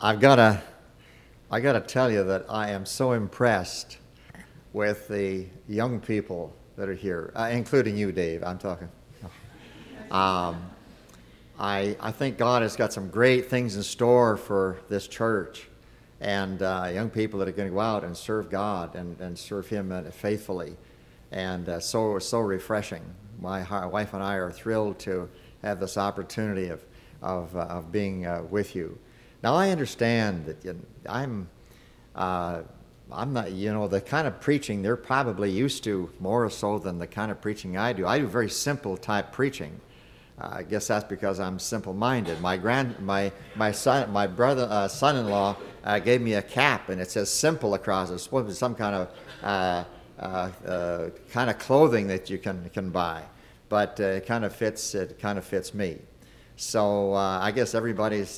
I gotta tell you that I am so impressed with the young people that are here, including you, Dave. I'm talking. I think God has got some great things in store for this church, and young people that are going to go out and serve God and serve Him faithfully, and so refreshing. My wife and I are thrilled to have this opportunity of being with you. Now I understand that I'm not, the kind of preaching they're probably used to more so than the kind of preaching I do. I do very simple type preaching. I guess that's because I'm simple-minded. My son-in-law gave me a cap, and it says "simple" across it. It's supposed to be some kind of clothing that you can buy, but it kind of fits me. So I guess everybody's,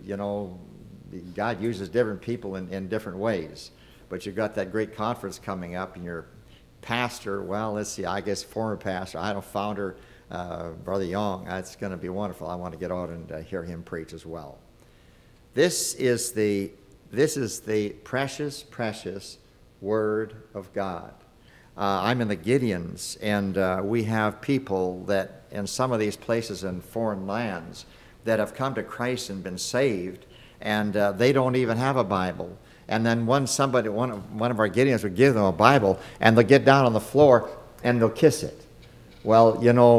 God uses different people in different ways. But you've got that great conference coming up, and your pastor, I guess former pastor, founder, Brother Young. That's going to be wonderful. I want to get out and hear him preach as well. This is the precious, precious Word of God. I'm in the Gideons, and we have people that in some of these places in foreign lands that have come to Christ and been saved, and they don't even have a Bible. And then one of our Gideons would give them a Bible, and they'll get down on the floor and they'll kiss it. Well,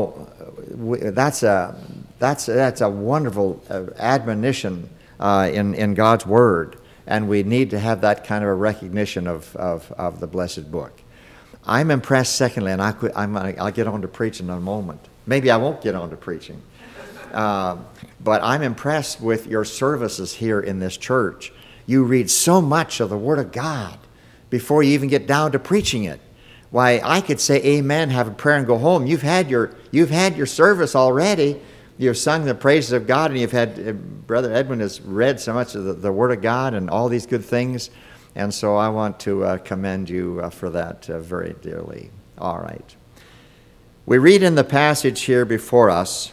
that's a wonderful admonition in God's Word, and we need to have that kind of a recognition of the blessed book. I'm impressed, secondly, and I'll get on to preaching in a moment. Maybe I won't get on to preaching. But I'm impressed with your services here in this church. You read so much of the Word of God before you even get down to preaching it. Why, I could say amen, have a prayer, and go home. You've had your service already. You've sung the praises of God, and you've had Brother Edwin has read so much of the Word of God and all these good things. And so I want to commend you for that very dearly. All right. We read in the passage here before us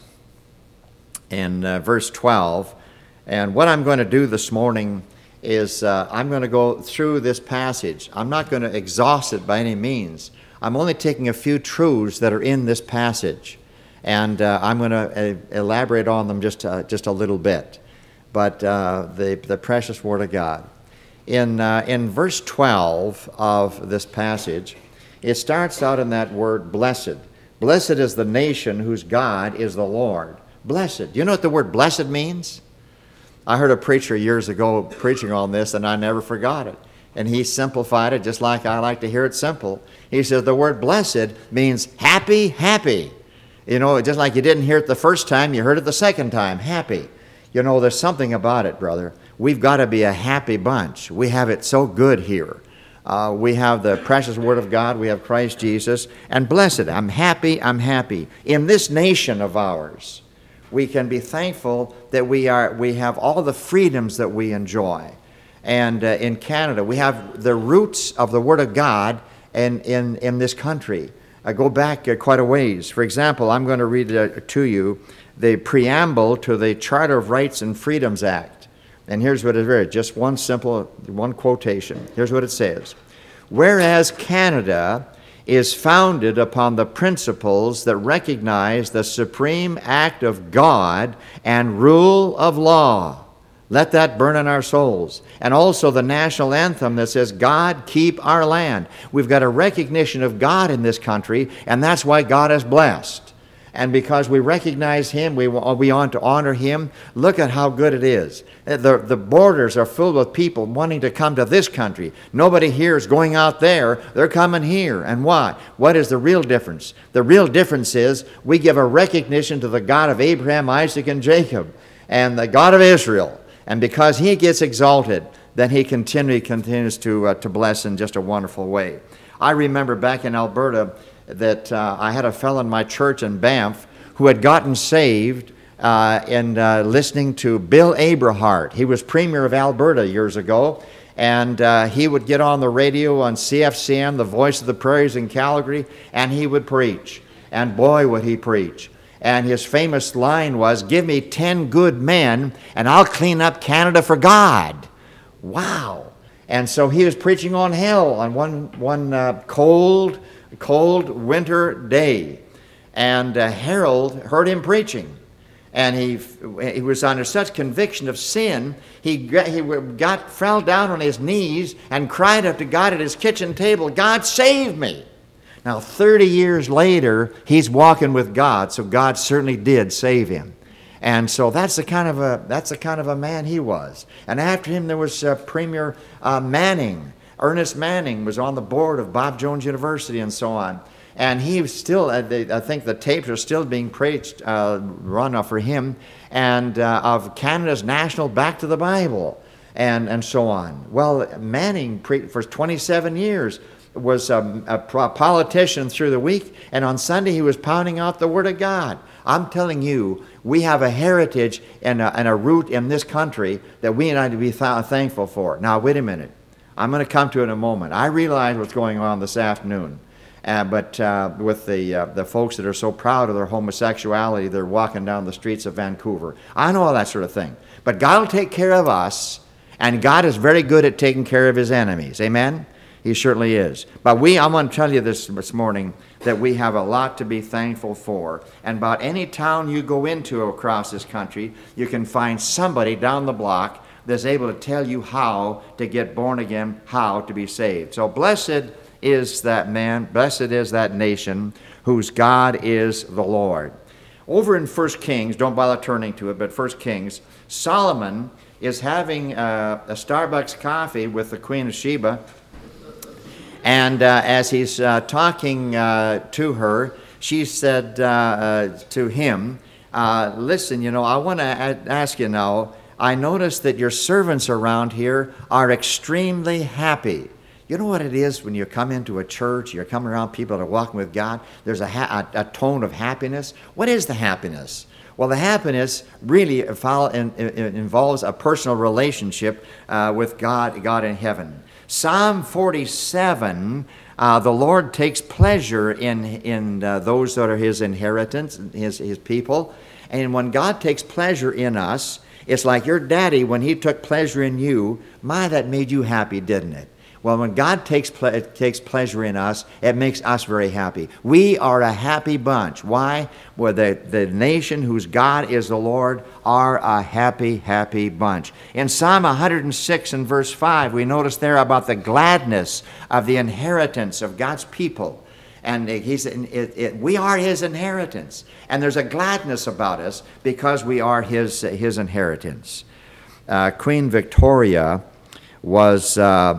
in verse 12, and what I'm going to do this morning is I'm going to go through this passage. I'm not going to exhaust it by any means. I'm only taking a few truths that are in this passage, and I'm going to elaborate on them just a little bit. But the precious Word of God. In verse 12 of this passage, it starts out in that word blessed. Blessed is the nation whose God is the Lord. Blessed. Do you know what the word blessed means? I heard a preacher years ago preaching on this, and I never forgot it. And he simplified it just like I like to hear it simple. He says the word blessed means happy, happy. Just like you didn't hear it the first time, you heard it the second time, happy. There's something about it, brother. We've got to be a happy bunch. We have it so good here. We have the precious Word of God. We have Christ Jesus. And blessed, I'm happy, I'm happy. In this nation of ours, we can be thankful that we have all the freedoms that we enjoy. And in Canada, we have the roots of the Word of God in this country. I go back quite a ways. For example, I'm going to read to you the preamble to the Charter of Rights and Freedoms Act. And here's what it is, just one quotation. Here's what it says. Whereas Canada is founded upon the principles that recognize the supreme act of God and rule of law. Let that burn in our souls. And also the national anthem that says, God, keep our land. We've got a recognition of God in this country, and that's why God is blessed. And because we recognize Him, we want to honor Him. Look at how good it is. The borders are filled with people wanting to come to this country. Nobody here is going out there. They're coming here. And what? What is the real difference? The real difference is we give a recognition to the God of Abraham, Isaac, and Jacob, and the God of Israel. And because He gets exalted, then He continues to bless in just a wonderful way. I remember back in Alberta, that I had a fellow in my church in Banff who had gotten saved in listening to Bill Aberhart. He was Premier of Alberta years ago, and he would get on the radio on CFCN, the Voice of the Prairies in Calgary, and he would preach. And boy, would he preach. And his famous line was, "Give me 10 good men, and I'll clean up Canada for God." Wow. And so he was preaching on hell on one cold winter day. And Harold heard him preaching. And he was under such conviction of sin, he fell down on his knees and cried up to God at his kitchen table, "God, save me." Now, 30 years later, he's walking with God, so God certainly did save him. And so that's the kind of a man he was. And after him, there was Premier Manning. Ernest Manning was on the board of Bob Jones University and so on. And he was still, I think the tapes are still being preached, run for him, and of Canada's national Back to the Bible, and so on. Well, Manning, for 27 years, was a politician through the week, and on Sunday he was pounding out the Word of God. I'm telling you, we have a heritage and a root in this country that we need to be thankful for. Now, wait a minute. I'm going to come to it in a moment. I realize what's going on this afternoon. But with the folks that are so proud of their homosexuality, they're walking down the streets of Vancouver. I know all that sort of thing. But God will take care of us, and God is very good at taking care of his enemies. Amen? He certainly is. But I'm going to tell you this morning that we have a lot to be thankful for. And about any town you go into across this country, you can find somebody down the block that's able to tell you how to get born again, how to be saved. So blessed is that man, blessed is that nation whose God is the Lord. Over in 1 Kings, don't bother turning to it, but 1 Kings, Solomon is having a Starbucks coffee with the Queen of Sheba. And as he's talking to her, she said to him, listen, I want to ask you now, I notice that your servants around here are extremely happy. You know what it is when you come into a church, you're coming around people that are walking with God, there's a tone of happiness. What is the happiness? Well, the happiness really involves a personal relationship with God in heaven. Psalm 47, the Lord takes pleasure in those that are his inheritance, his people. And when God takes pleasure in us, it's like your daddy, when he took pleasure in you, that made you happy, didn't it? Well, when God takes pleasure in us, it makes us very happy. We are a happy bunch. Why? Well, the nation whose God is the Lord are a happy, happy bunch. In Psalm 106 and verse 5, we notice there about the gladness of the inheritance of God's people. And we are his inheritance. And there's a gladness about us because we are his inheritance. Queen Victoria was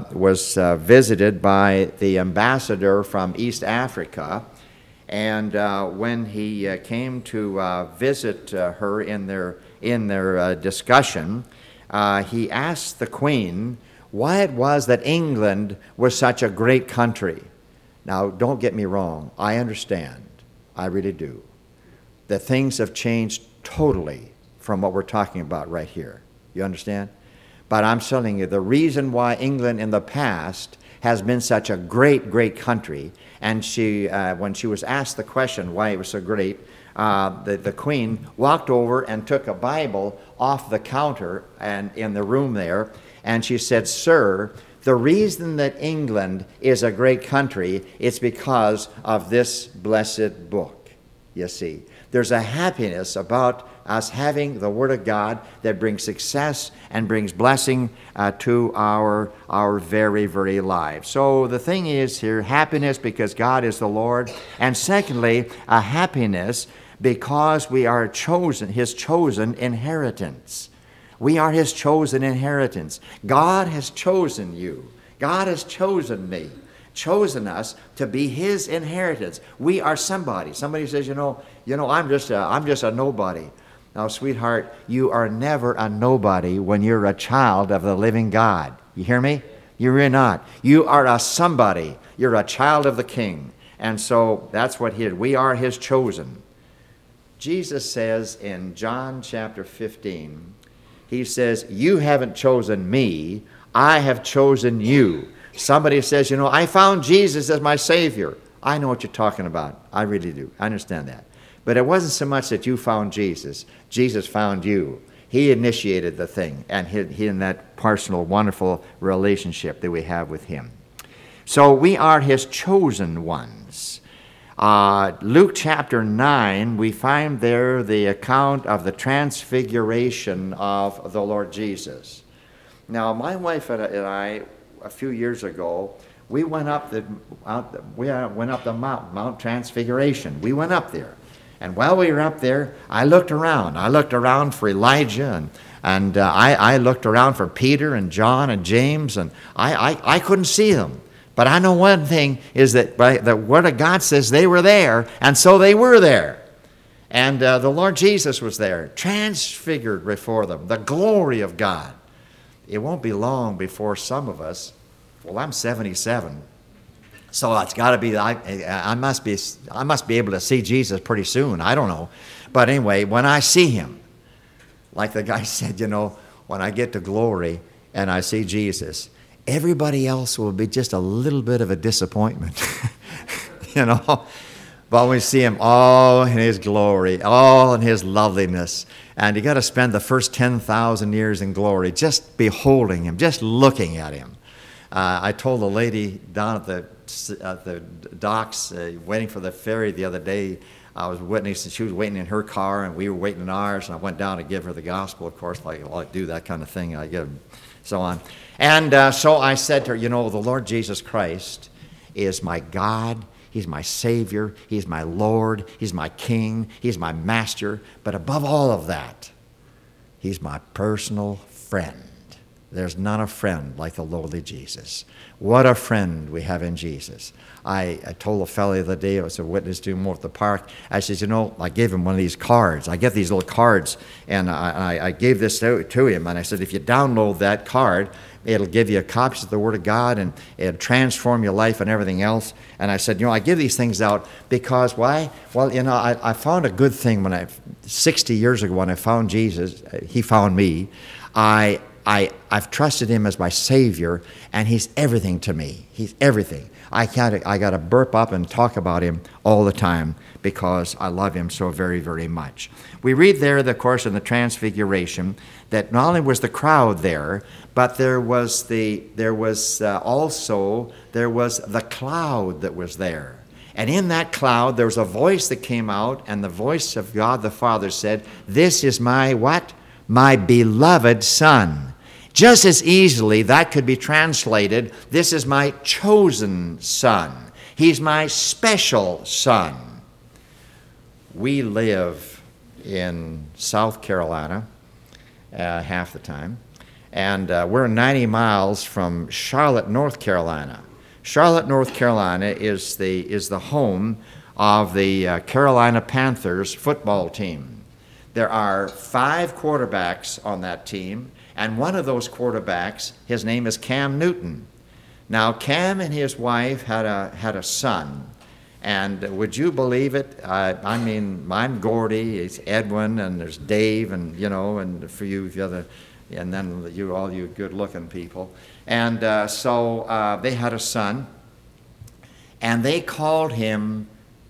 visited by the ambassador from East Africa, and when he came to visit her in their discussion, he asked the Queen why it was that England was such a great country. Now, don't get me wrong. I understand. I really do. That things have changed totally from what we're talking about right here. You understand? But I'm telling you, the reason why England in the past has been such a great, great country, and when she was asked the question why it was so great, the Queen walked over and took a Bible off the counter and in the room there, and she said, "Sir, the reason that England is a great country is because of this blessed book." You see, there's a happiness about us having the Word of God that brings success and brings blessing to our very, very lives. So the thing is here, happiness because God is the Lord, and secondly, a happiness because we are his chosen inheritance. We are his chosen inheritance. God has chosen you. God has chosen me, chosen us to be his inheritance. We are somebody. Somebody says, I'm just a nobody. Now, sweetheart, you are never a nobody when you're a child of the living God. You hear me? You're not. You are a somebody. You're a child of the King. And so that's what we are his chosen. Jesus says in John chapter 15, he says, "You haven't chosen me, I have chosen you." Somebody says, I found Jesus as my Savior. I know what you're talking about. I really do. I understand that. But it wasn't so much that you found Jesus. Jesus found you. He initiated the thing, and he in that personal, wonderful relationship that we have with him. So we are his chosen ones. Luke chapter 9, we find there the account of the transfiguration of the Lord Jesus. Now, my wife and I, a few years ago, we went up the mountain, Mount Transfiguration. We went up there. And while we were up there, I looked around. I looked around for Elijah, and I looked around for Peter and John and James, and I couldn't see them. But I know one thing is that the Word of God says they were there, and so they were there. And the Lord Jesus was there, transfigured before them, the glory of God. It won't be long before some of us, well, I'm 77, so it's got to be, I must be able to see Jesus pretty soon. I don't know. But anyway, when I see him, like the guy said, when I get to glory and I see Jesus, everybody else will be just a little bit of a disappointment, But when we see him all in his glory, all in his loveliness, and you got to spend the first 10,000 years in glory just beholding him, just looking at him. I told a lady down at the docks waiting for the ferry the other day, I was witnessing, she was waiting in her car and we were waiting in ours, and I went down to give her the gospel, of course, like I do that kind of thing, I give so on. And so I said to her, the Lord Jesus Christ is my God, he's my Savior, he's my Lord, he's my King, he's my Master, but above all of that, he's my personal friend. There's not a friend like the lowly Jesus. What a friend we have in Jesus. I told a fellow the other day, I was a witness to him over at the park, I said, I gave him one of these cards. I get these little cards, and I gave this to him, and I said, if you download that card, it'll give you copies of the Word of God, and it'll transform your life and everything else. And I said, I give these things out because why? Well, I found a good thing 60 years ago when I found Jesus, he found me. I've trusted him as my Savior, and he's everything to me. He's everything. I got to burp up and talk about him all the time because I love him so very, very much. We read there, of course, in the Transfiguration, that not only was the crowd there, but there was the cloud that was there. And in that cloud, there was a voice that came out, and the voice of God the Father said, "This is my" what? "My beloved Son." Just as easily, that could be translated, "This is my chosen Son. He's my special Son." We live in South Carolina half the time, and we're 90 miles from Charlotte, North Carolina. Charlotte, North Carolina is the home of the Carolina Panthers football team. There are 5 quarterbacks on that team, and one of those quarterbacks, his name is Cam Newton. Now, Cam and his wife had a son, and would you believe it? I'm Gordy, it's Edwin, and there's Dave, and and for you the other, and then all you good-looking people, and so they had a son, and they called him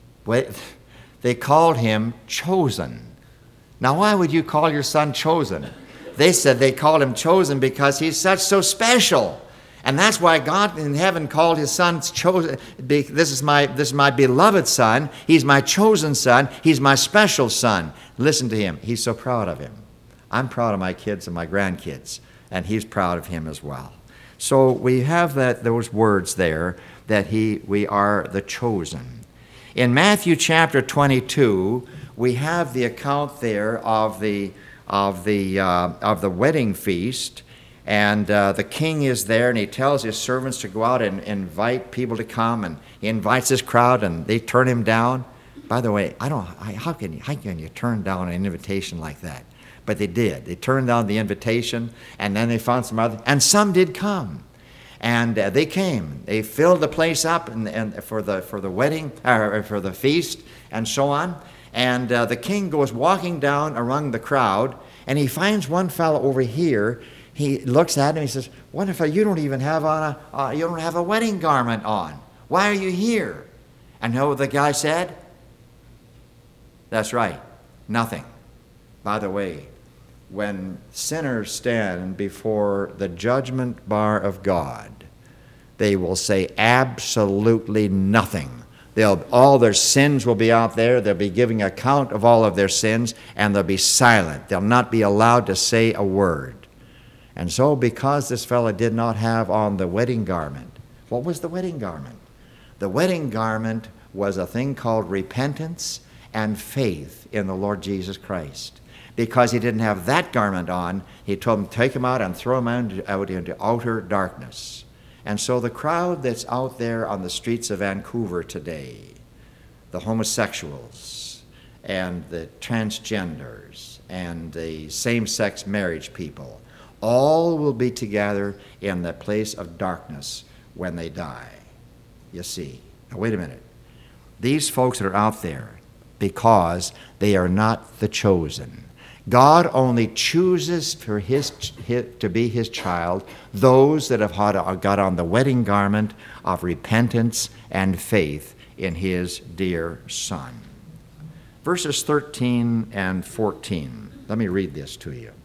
Chosen. Now, why would you call your son Chosen? They said they called him Chosen because he's so special. And that's why God in heaven called his son Chosen. This is my beloved son. He's my chosen son. He's my special son. Listen to him. He's so proud of him. I'm proud of my kids and my grandkids, and he's proud of him as well. So we have those words there that we are the chosen. In Matthew chapter 22, we have the account there of the wedding feast, and the king is there, and he tells his servants to go out and invite people to come, and he invites this crowd, and they turn him down. By the way, how can you turn down an invitation like that? But they did. They turned down the invitation, and then they found some other, and some did come. And they came. They filled the place up and for the wedding, or for the feast, and so on. And the king goes walking down among the crowd, and he finds one fellow over here. He looks at him. He says, "Wonderful! You don't even have a wedding garment on. Why are you here?" And you know what the guy said? That's right, nothing. By the way, when sinners stand before the judgment bar of God, they will say absolutely nothing. All their sins will be out there. They'll be giving account of all of their sins, and they'll be silent. They'll not be allowed to say a word. And so because this fellow did not have on the wedding garment, what was the wedding garment? The wedding garment was a thing called repentance and faith in the Lord Jesus Christ. Because he didn't have that garment on, he told him, take him out and throw him out into outer darkness. And so the crowd that's out there on the streets of Vancouver today, the homosexuals and the transgenders and the same-sex marriage people, all will be together in the place of darkness when they die. You see. Now wait a minute. These folks that are out there, because they are not the chosen. God only chooses for to be his child those that have got on the wedding garment of repentance and faith in his dear Son. Verses 13 and 14. Let me read this to you.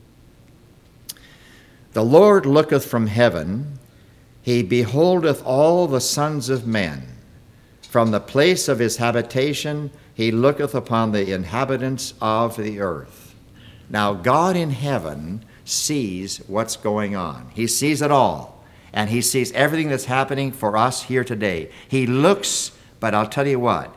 The Lord looketh from heaven, he beholdeth all the sons of men. From the place of his habitation he looketh upon the inhabitants of the earth. Now, God in heaven sees what's going on. He sees it all. And he sees everything that's happening for us here today. He looks, but I'll tell you what,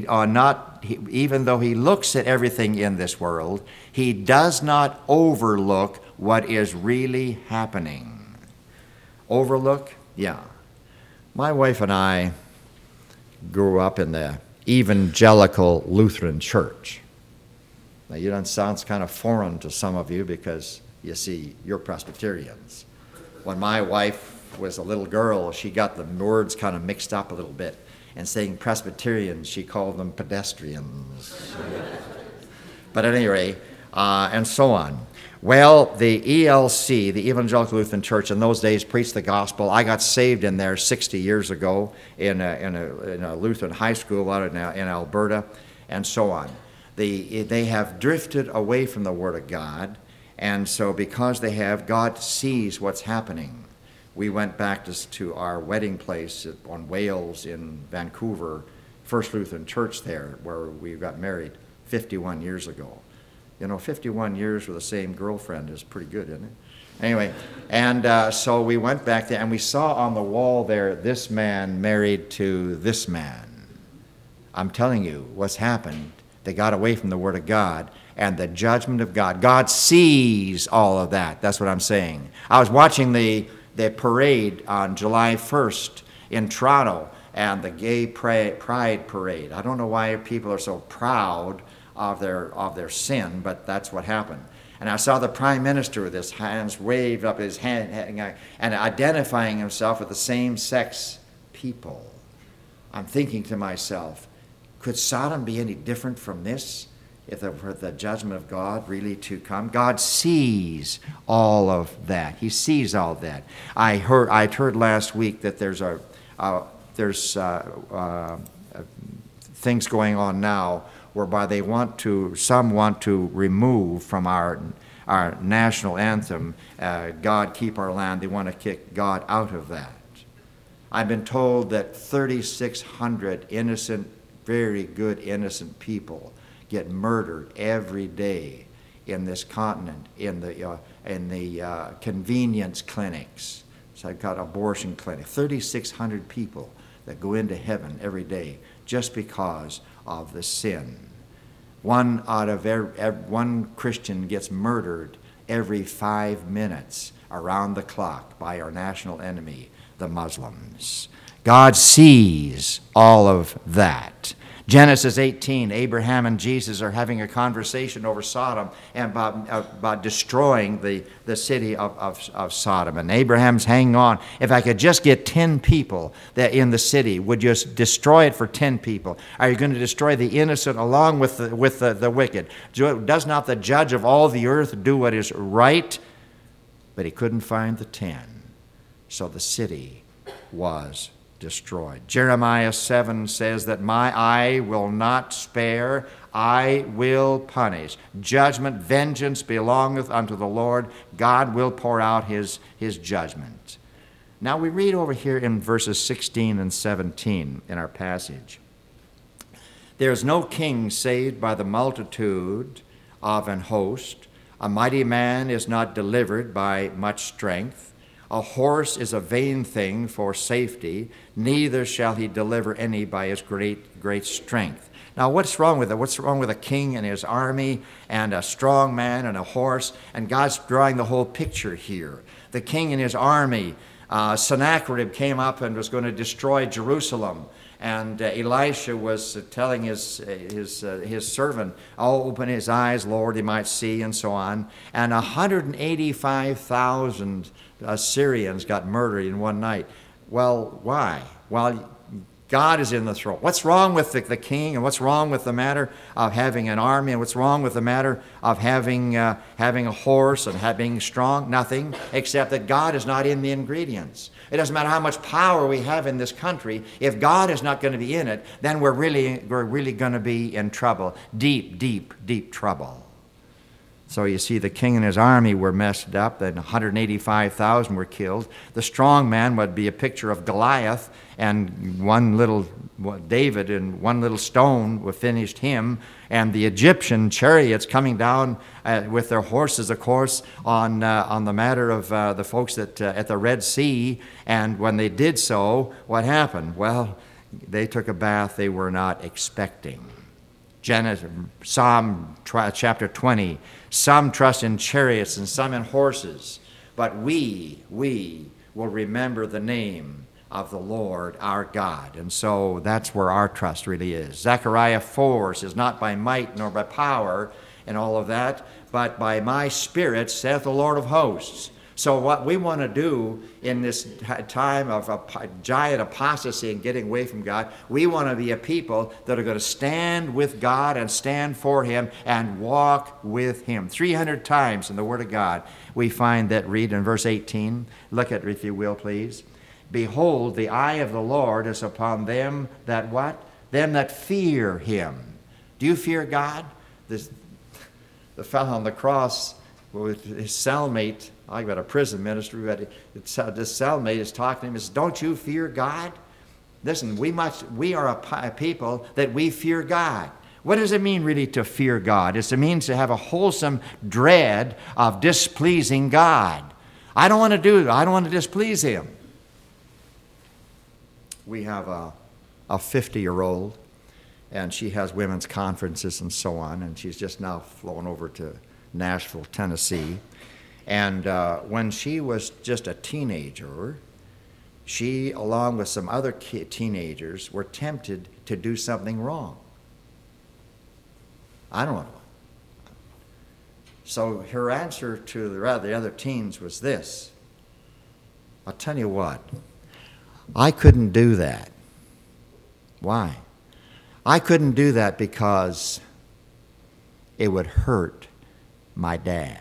even though he looks at everything in this world, he does not overlook what is really happening. Overlook? Yeah. My wife and I grew up in the Evangelical Lutheran Church. Now, that sounds kind of foreign to some of you because, you see, you're Presbyterians. When my wife was a little girl, she got the words kind of mixed up a little bit. And saying Presbyterians, she called them pedestrians. But at any rate, and so on. Well, the ELC, the Evangelical Lutheran Church, in those days preached the gospel. I got saved in there 60 years ago in a Lutheran high school out in Alberta, and so on. They have drifted away from the Word of God, and so because they have, God sees what's happening. We went back to our wedding place on Wales in Vancouver, First Lutheran Church there, where we got married 51 years ago. 51 years with the same girlfriend is pretty good, isn't it? Anyway, and so we went back there, and we saw on the wall there, this man married to this man. I'm telling you what's happened. They got away from the Word of God and the judgment of God. God sees all of that. That's what I'm saying. I was watching the parade on July 1st in Toronto and the Gay Pride Parade. I don't know why people are so proud of their sin, but that's what happened. And I saw the Prime Minister with his hands waved up, his hand, and identifying himself with the same-sex people. I'm thinking to myself, could Sodom be any different from this if for the judgment of God really to come? God sees all of that. He sees all that. I heard last week that there's things going on now whereby some want to remove from our national anthem, God Keep Our Land. They want to kick God out of that. I've been told that 3,600 innocent, very good innocent people get murdered every day in this continent, in the convenience clinics. So I've got abortion clinic. 3,600 people that go into heaven every day just because of the sin. One Christian gets murdered every 5 minutes around the clock by our national enemy, the Muslims. God sees all of that. Genesis 18, Abraham and Jesus are having a conversation over Sodom and about destroying the city of Sodom. And Abraham's hanging on. If I could just get 10 people that in the city, would you destroy it for 10 people? Are you going to destroy the innocent along with the wicked? Does not the judge of all the earth do what is right? But he couldn't find the 10. So the city was destroyed. Jeremiah 7 says that my eye will not spare, I will punish. Judgment, vengeance belongeth unto the Lord. God will pour out his judgment. Now we read over here in verses 16 and 17 in our passage. There is no king saved by the multitude of an host. A mighty man is not delivered by much strength. A horse is a vain thing for safety, neither shall he deliver any by his great strength. Now, what's wrong with it? What's wrong with a king and his army and a strong man and a horse? And God's drawing the whole picture here. The king and his army, Sennacherib came up and was going to destroy Jerusalem. And Elisha was telling his servant, "Oh, open his eyes, Lord, he might see," and so on. And 185,000 Syrians got murdered in one night. Well, why? Well, God is in the throne. What's wrong with the king, and what's wrong with the matter of having an army, and what's wrong with the matter of having a horse and being strong? Nothing, except that God is not in the ingredients. It doesn't matter how much power we have in this country. If God is not going to be in it, then we're really going to be in trouble, deep trouble. So you see, the king and his army were messed up, and 185,000 were killed. The strong man would be a picture of Goliath, and David and one little stone would finished him, and the Egyptian chariots coming down with their horses, of course, on the matter of the folks at the Red Sea. And when they did so, what happened? Well, they took a bath they were not expecting. Psalm chapter 20, some trust in chariots and some in horses, but we will remember the name of the Lord our God. And so that's where our trust really is. Zechariah 4 says, not by might nor by power and all of that, but by my Spirit, saith the Lord of hosts. So what we want to do in this time of a giant apostasy and getting away from God, we want to be a people that are going to stand with God and stand for him and walk with him. 300 times in the Word of God we find that. Read in verse 18. Look at it, if you will, please. Behold, the eye of the Lord is upon them that what? Them that fear him. Do you fear God? The fellow on the cross with his cellmate, I've got a prison ministry, but this cellmate is talking to him and says, don't you fear God? Listen, we are a people that we fear God. What does it mean really to fear God? It means to have a wholesome dread of displeasing God. I don't want to displease him. We have a 50-year-old, and she has women's conferences and so on, and she's just now flown over to Nashville, Tennessee. And when she was just a teenager, she, along with some other teenagers, were tempted to do something wrong. I don't know. So her answer to the other teens was this: I'll tell you what, I couldn't do that. Why? I couldn't do that because it would hurt my dad.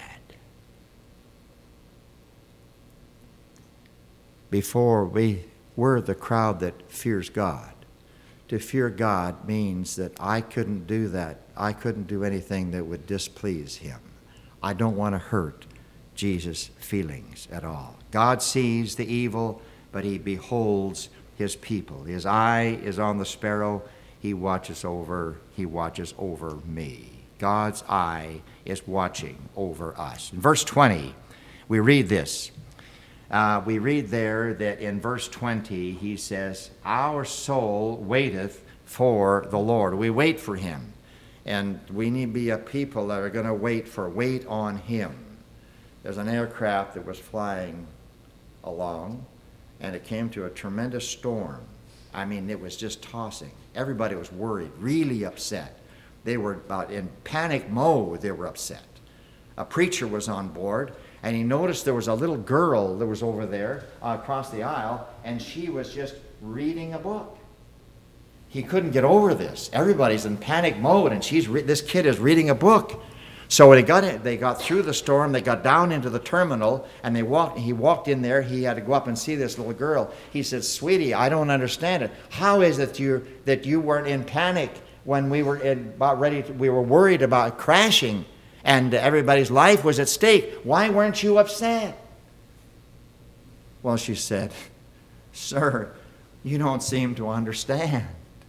Before we're the crowd that fears God. To fear God means that I couldn't do that. I couldn't do anything that would displease him. I don't want to hurt Jesus' feelings at all. God sees the evil, but he beholds his people. His eye is on the sparrow. He watches over me. God's eye is watching over us. In verse 20, we read this. We read there that in verse 20, he says, our soul waiteth for the Lord. We wait for him. And we need to be a people that are going to wait on him. There's an aircraft that was flying along, and it came to a tremendous storm. I mean, it was just tossing. Everybody was worried, really upset. They were about in panic mode. They were upset. A preacher was on board, and he noticed there was a little girl that was over there across the aisle, and she was just reading a book. He couldn't get over this. Everybody's in panic mode, and this kid is reading a book. So they got through the storm, they got down into the terminal, and he walked in there. He had to go up and see this little girl. He said, "Sweetie, I don't understand it. How is it that you weren't in panic when we were we were worried about crashing and everybody's life was at stake? Why weren't you upset?" Well, she said, "Sir, you don't seem to understand."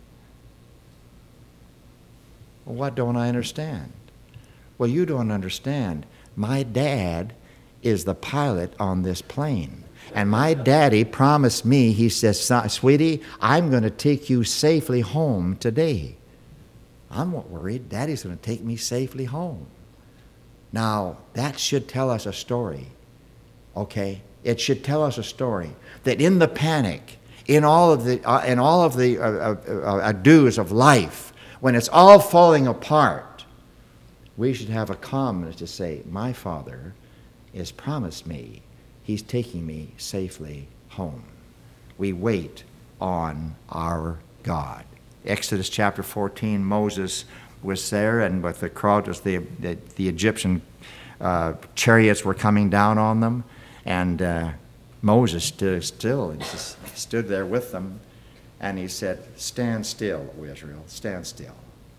Well, what don't I understand? Well, you don't understand. My dad is the pilot on this plane. And my daddy promised me, he says, "Sweetie, I'm going to take you safely home today." I'm not worried. Daddy's going to take me safely home. Now, that should tell us a story, okay? It should tell us a story that in the panic, in all of the ado-s of life, when it's all falling apart, we should have a calmness to say, "My Father has promised me He's taking me safely home." We wait on our God. Exodus chapter 14, Moses was there, and with the crowd, the Egyptian chariots were coming down on them, and Moses stood still and just stood there with them, and he said, "Stand still, O Israel, stand still.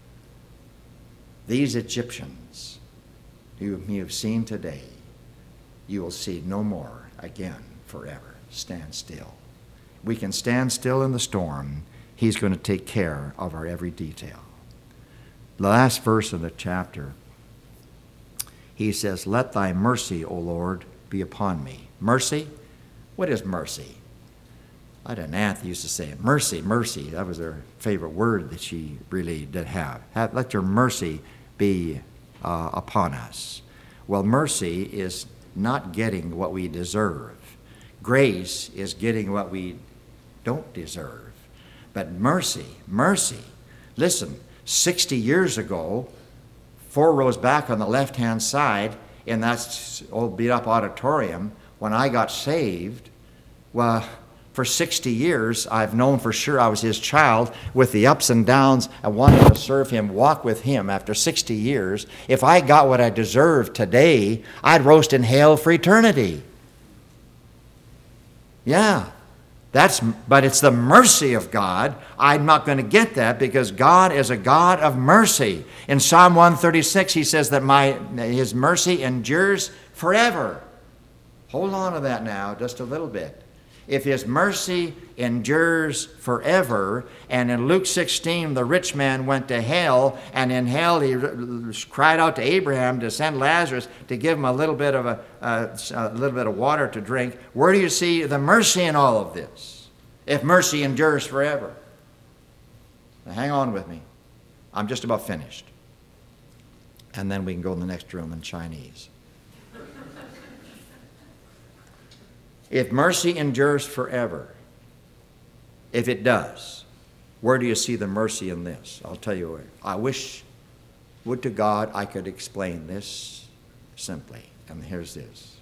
These Egyptians whom you have seen today, you will see no more again forever. Stand still." We can stand still in the storm. He's going to take care of our every detail. The last verse of the chapter, he says, "Let thy mercy, O Lord, be upon me." Mercy? What is mercy? I had an aunt that used to say, "Mercy, mercy." That was her favorite word that she really did have. Let your mercy be upon us. Well, mercy is not getting what we deserve. Grace is getting what we don't deserve. But mercy, listen, 60 years ago, 4 rows back on the left-hand side in that old beat-up auditorium, when I got saved, well, for 60 years, I've known for sure I was his child with the ups and downs and wanting to serve him, walk with him after 60 years. If I got what I deserved today, I'd roast in hell for eternity. Yeah, but it's the mercy of God. I'm not going to get that because God is a God of mercy. In Psalm 136, he says that his mercy endures forever. Hold on to that now just a little bit. If his mercy endures forever, and in Luke 16, the rich man went to hell, and in hell he cried out to Abraham to send Lazarus to give him a little bit of water to drink, where do you see the mercy in all of this? If mercy endures forever. Now hang on with me. I'm just about finished. And then we can go in the next room in Chinese. If mercy endures forever, if it does, where do you see the mercy in this? I'll tell you where. Would to God I could explain this simply. And here's this.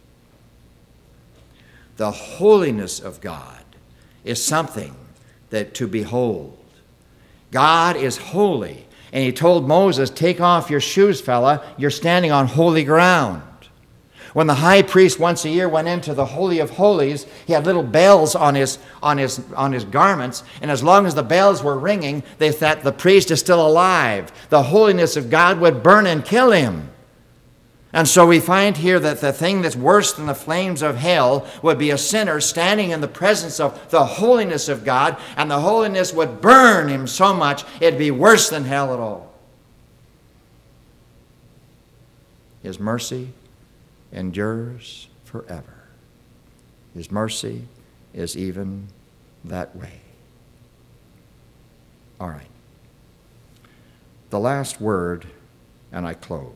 The holiness of God is something that to behold. God is holy. And he told Moses, "Take off your shoes, fella. You're standing on holy ground." When the high priest once a year went into the Holy of Holies, he had little bells on his garments, and as long as the bells were ringing, they thought the priest is still alive. The holiness of God would burn and kill him. And so we find here that the thing that's worse than the flames of hell would be a sinner standing in the presence of the holiness of God, and the holiness would burn him so much it'd be worse than hell at all. His mercy endures forever. His mercy is even that way. All right. The last word, and I close,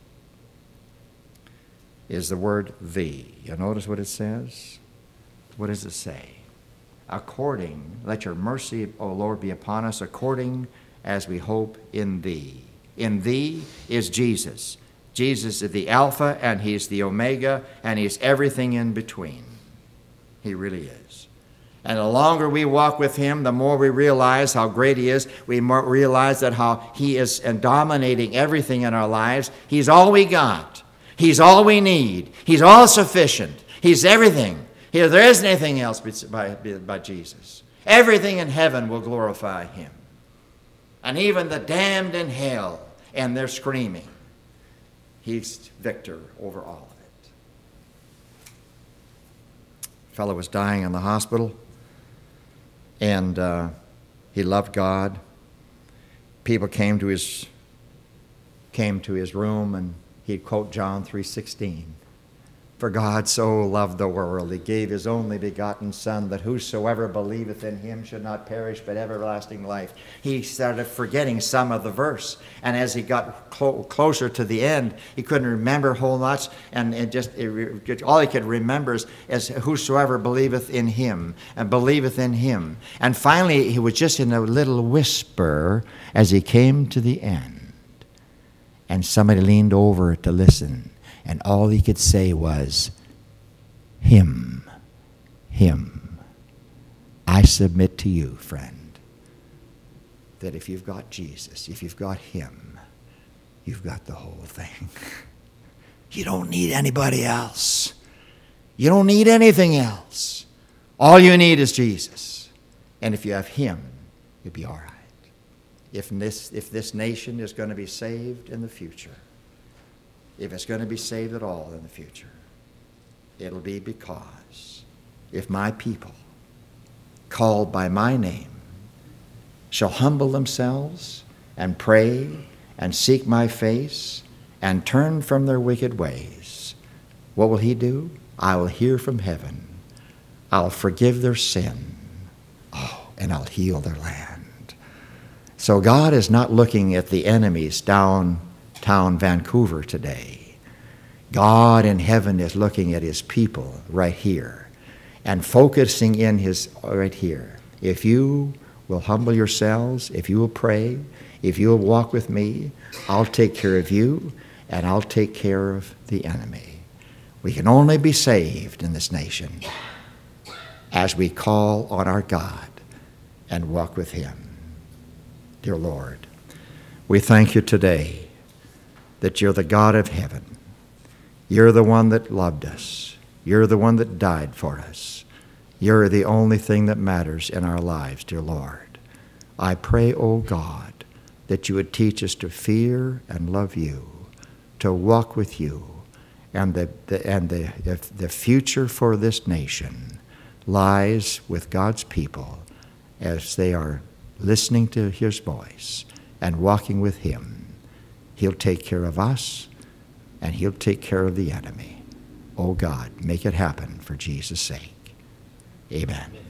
is the word "thee." You notice what it says? What does it say? According, let your mercy, O Lord, be upon us, according as we hope in thee. In thee is Jesus. Jesus is the Alpha, and he's the Omega, and he's everything in between. He really is. And the longer we walk with him, the more we realize how great he is. We more realize that how he is dominating everything in our lives. He's all we got. He's all we need. He's all sufficient. He's everything. There isn't anything else but Jesus. Everything in heaven will glorify him. And even the damned in hell, and they're screaming, he's victor over all of it. A fellow was dying in the hospital, and he loved God. People came to his room, and he'd quote John 3:16. For God so loved the world, he gave his only begotten Son, that whosoever believeth in him should not perish but everlasting life. He started forgetting some of the verse, and as he got closer to the end, he couldn't remember whole lots, and all he could remember is whosoever believeth in him, and believeth in him. And finally, he was just in a little whisper as he came to the end, and somebody leaned over to listen. And all he could say was, him. I submit to you, friend, that if you've got Jesus, if you've got him, you've got the whole thing. You don't need anybody else. You don't need anything else. All you need is Jesus. And if you have him, you'll be all right. If this nation is going to be saved in the future, if it's going to be saved at all in the future, it'll be because if my people, called by my name, shall humble themselves and pray and seek my face and turn from their wicked ways, what will he do? I will hear from heaven. I'll forgive their sin. And I'll heal their land. So God is not looking at the enemies downtown Vancouver today. God in heaven is looking at his people right here and focusing in his right here. If you will humble yourselves, if you will pray, if you will walk with me, I'll take care of you and I'll take care of the enemy. We can only be saved in this nation as we call on our God and walk with him. Dear Lord, we thank you today that you're the God of heaven. You're the one that loved us. You're the one that died for us. You're the only thing that matters in our lives, dear Lord. I pray, O God, that you would teach us to fear and love you, to walk with you, and the future for this nation lies with God's people as they are listening to his voice and walking with him. He'll take care of us, and he'll take care of the enemy. Oh God, make it happen for Jesus' sake. Amen.